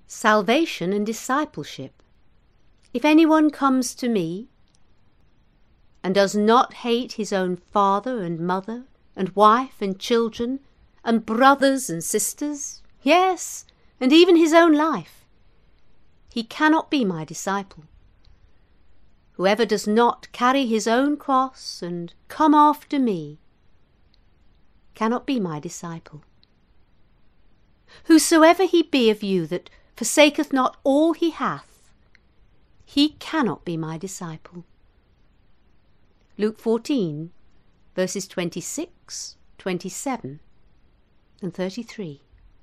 Salvation and discipleship. If anyone comes to me and does not hate his own father and mother and wife and children and brothers and sisters, yes, and even his own life, he cannot be my disciple. Whoever does not carry his own cross and come after me cannot be my disciple. Whosoever he be of you that forsaketh not all he hath, he cannot be my disciple. Luke 14, verses 26, 27, and 33.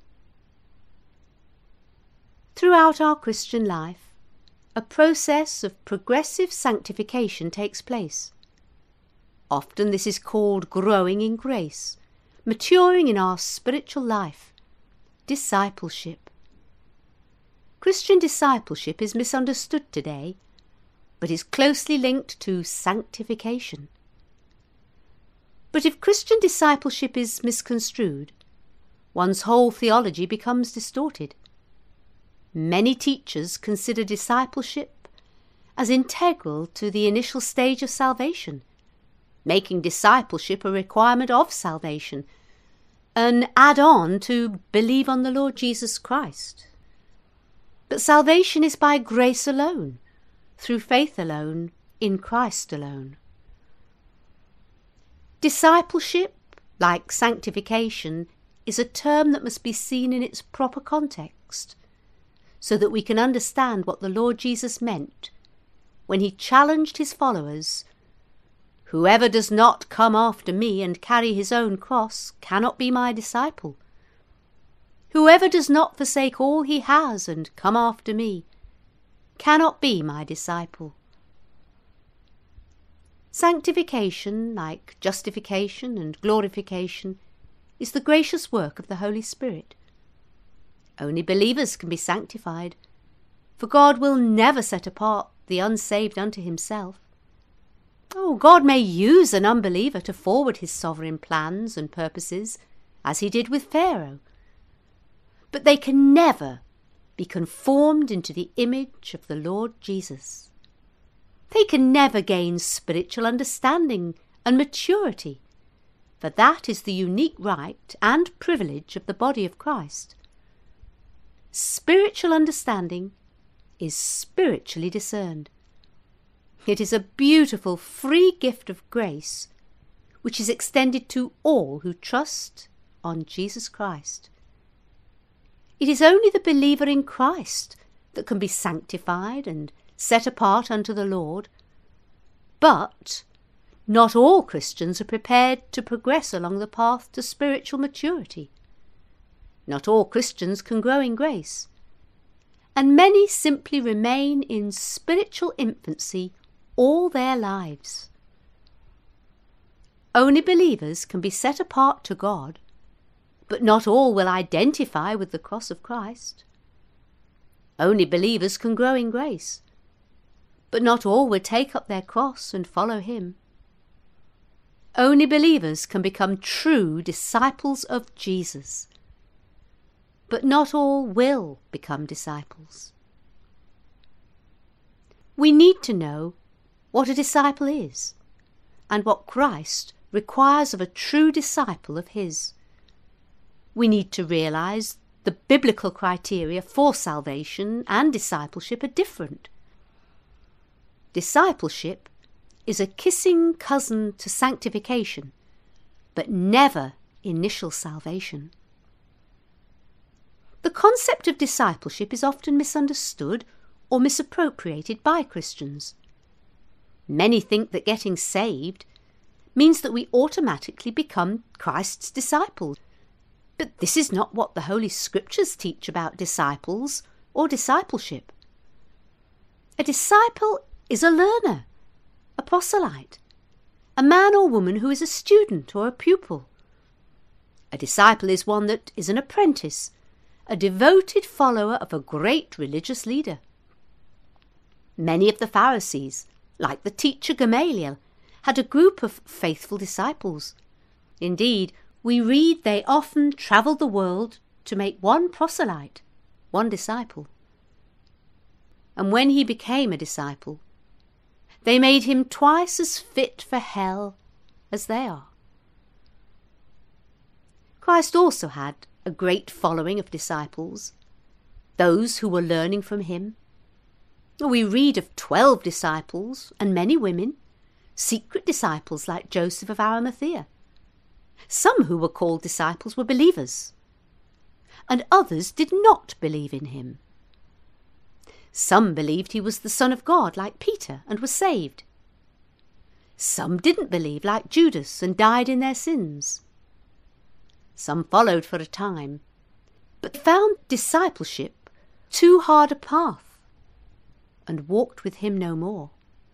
Throughout our Christian life, a process of progressive sanctification takes place. Often this is called growing in grace, maturing in our spiritual life, discipleship. Christian discipleship is misunderstood today, but is closely linked to sanctification. But if Christian discipleship is misconstrued, one's whole theology becomes distorted. Many teachers consider discipleship as integral to the initial stage of salvation, making discipleship a requirement of salvation, an add-on to believe on the Lord Jesus Christ. But salvation is by grace alone, through faith alone, in Christ alone. Discipleship, like sanctification, is a term that must be seen in its proper context, so that we can understand what the Lord Jesus meant when he challenged his followers, "Whoever does not come after me and carry his own cross cannot be my disciple. Whoever does not forsake all he has and come after me cannot be my disciple." Sanctification, like justification and glorification, is the gracious work of the Holy Spirit. Only believers can be sanctified, for God will never set apart the unsaved unto himself. God may use an unbeliever to forward his sovereign plans and purposes, as he did with Pharaoh. But they can never be conformed into the image of the Lord Jesus. They can never gain spiritual understanding and maturity, for that is the unique right and privilege of the body of Christ. Spiritual understanding is spiritually discerned. It is a beautiful free gift of grace which is extended to all who trust on Jesus Christ. It is only the believer in Christ that can be sanctified and set apart unto the Lord. But not all Christians are prepared to progress along the path to spiritual maturity. Not all Christians can grow in grace, and many simply remain in spiritual infancy all their lives. Only believers can be set apart to God, but not all will identify with the cross of Christ. Only believers can grow in grace, but not all will take up their cross and follow him. Only believers can become true disciples of Jesus, but not all will become disciples. We need to know what a disciple is and what Christ requires of a true disciple of his. We need to realize the biblical criteria for salvation and discipleship are different. Discipleship is a kissing cousin to sanctification, but never initial salvation. The concept of discipleship is often misunderstood or misappropriated by Christians. Many think that getting saved means that we automatically become Christ's disciples. But this is not what the Holy Scriptures teach about disciples or discipleship. A disciple is a learner, a proselyte, a man or woman who is a student or a pupil. A disciple is one that is an apprentice, a devoted follower of a great religious leader. Many of the Pharisees, like the teacher Gamaliel, had a group of faithful disciples. Indeed, we read they often travelled the world to make one proselyte, one disciple. And when he became a disciple, they made him twice as fit for hell as they are. Christ also had a great following of disciples, those who were learning from him. We read of 12 disciples and many women, secret disciples like Joseph of Arimathea. Some who were called disciples were believers, and others did not believe in him. Some believed he was the Son of God like Peter and were saved. Some didn't believe like Judas and died in their sins. Some followed for a time, but found discipleship too hard a path and walked with him no more.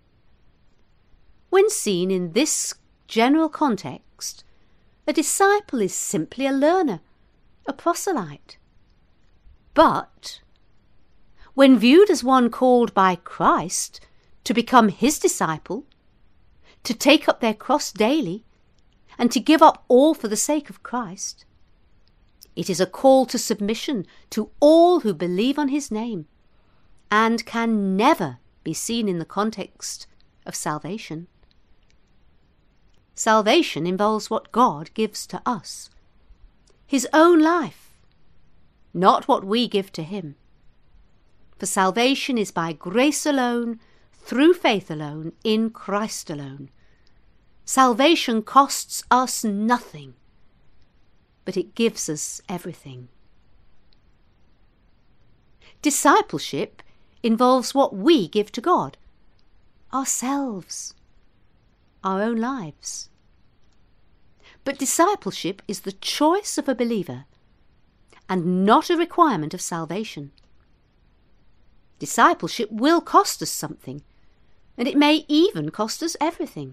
When seen in this general context, a disciple is simply a learner, a proselyte. But when viewed as one called by Christ to become his disciple, to take up their cross daily, and to give up all for the sake of Christ, it is a call to submission to all who believe on his name, and can never be seen in the context of salvation. Salvation involves what God gives to us, his own life, not what we give to him. For salvation is by grace alone, through faith alone, in Christ alone. Salvation costs us nothing, but it gives us everything. Discipleship involves what we give to God, ourselves, our own lives. But discipleship is the choice of a believer and not a requirement of salvation. Discipleship will cost us something, and it may even cost us everything.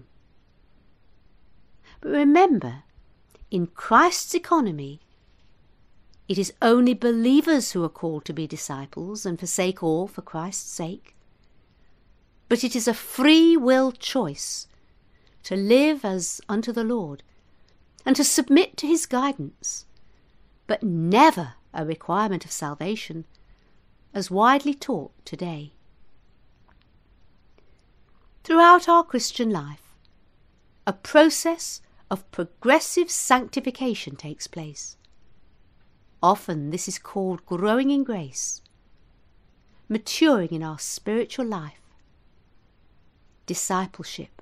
But remember, in Christ's economy, it is only believers who are called to be disciples and forsake all for Christ's sake. But it is a free will choice to live as unto the Lord and to submit to his guidance, but never a requirement of salvation, as widely taught today. Throughout our Christian life, a process of progressive sanctification takes place. Often this is called growing in grace, maturing in our spiritual life, discipleship.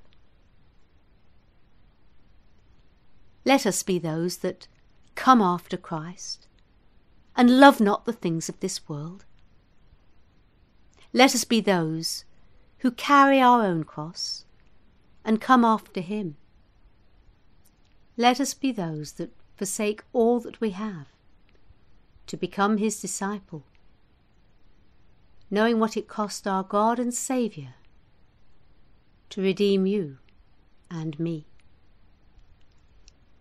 Let us be those that come after Christ and love not the things of this world. Let us be those who carry our own cross and come after him. Let us be those that forsake all that we have to become his disciple, knowing what it cost our God and Saviour to redeem you and me.